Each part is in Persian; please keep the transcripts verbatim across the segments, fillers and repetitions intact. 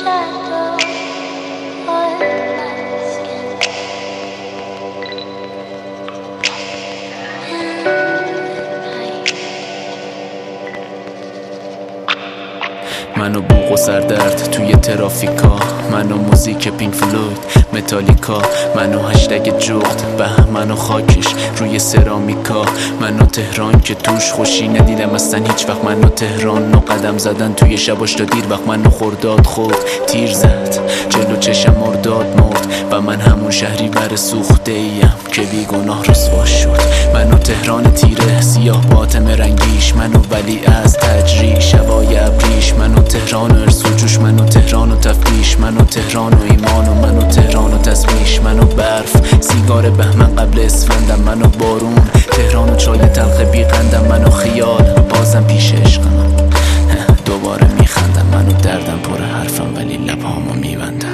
من و بوق و سردرد توی ترافیکا، من و موزیک پینک فلوید متالیکا، من و هشتگ جغد به من و خاکش روی سرامیکا، من و تهران که توش خوشی ندیدم اصلا هیچ وقت، من و تهران و قدم زدن توی شباش تا دیر وقت، من و خرداد خورد تیر زد جلو چشم مرداد مرد و من همون شهری بر سوخته ایم که بی گناه رسوا شد. من و تهران تیره سیاه باطم رنگیش، من و ولی از تجریش شبای ابریش، من و تهران و ارس و جوش، من و تهران و تفتیش، من و تهران و ایمان و من و تهران و تسبیش، من و برف سیگار بهمن قبل اسفندم، من و بارون تهران و چای تلخ بی قندم، من و خیال بازم پیش عشقم دوباره میخندم، من و دردم پر حرفم ولی لبهامو میبندم.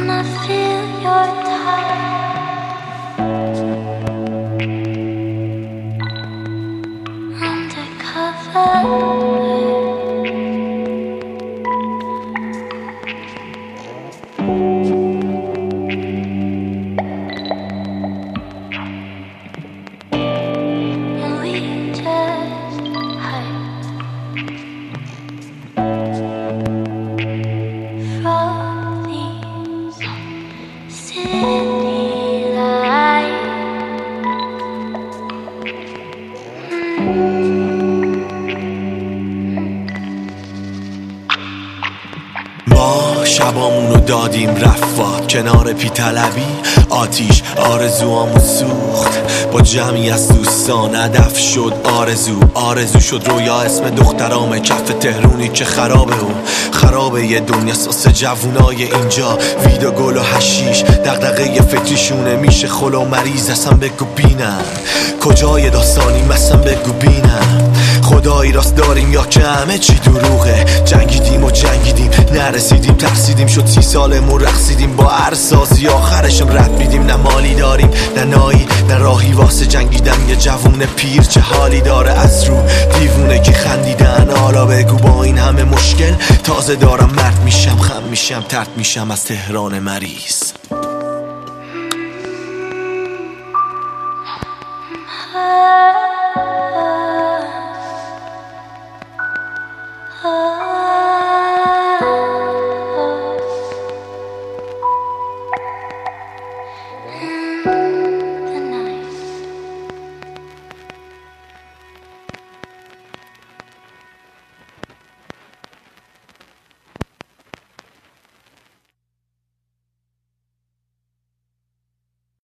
ما شبامونو دادیم رفات کنار پی طلبی، آتیش آرزوامو سوخت با جمعی از دوستان، هدف شد آرزو، آرزو شد رویا، اسم دخترام کف تهرونی که خرابه و خرابه یه دنیا ساس جوونای اینجا، وید و گل و حشیش دغدغه فکریشونه، میشه خل و مریض اصلا بگو بینم کجای داستانی مثلا بگو بینم خدایی راست داریم یا که همه چی دروغه، جنگیدیم و جنگیدیم نرسیدیم ترسیدیم شد سی سالمون رقصیدیم با هر سازی آخرشم رد بیدیم، نه مالی داریم نه نایی نه راهی واسه جنگیدن، یه جوون پیر چه حالی داره از رو دیوونه که خندیدن، حالا بگو با این همه مشکل تازه دارم مرد میشم خم میشم ترد میشم از تهران مریض. Ah